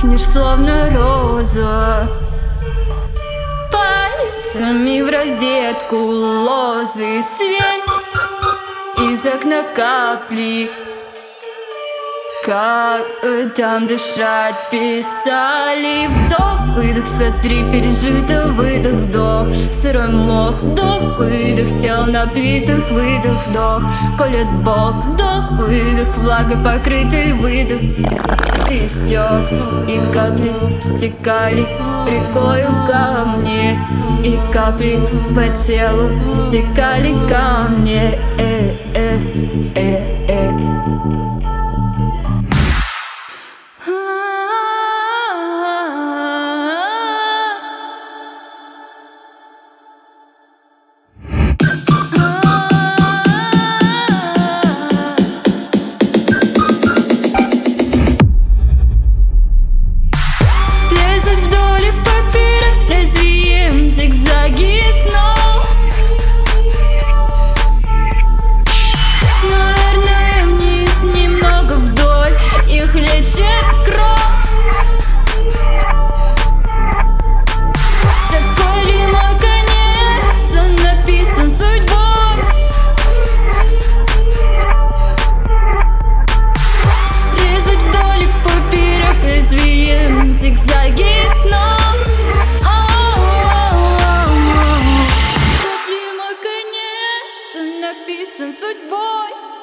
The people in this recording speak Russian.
пахнешь словно роза. Пальцами в розетку лозы свет, из окна капли. Как там дышать писали. Вдох-выдох, сотри пережито, выдох-вдох. Сырой мох, вдох-выдох, тел на плитах, выдох-вдох. Колет бок, вдох-выдох, влагой покрытый выдох. И стек, и капли стекали рекою ко мне, и капли по телу стекали ко мне. Вдоль и поперек лезвием зигзаги снов. Наверное, вниз немного вдоль их лечит кровь. Такой ли мой конец, он написан судьбой. Резать вдоль и поперек лезвием зигзаги. Написан судьбой.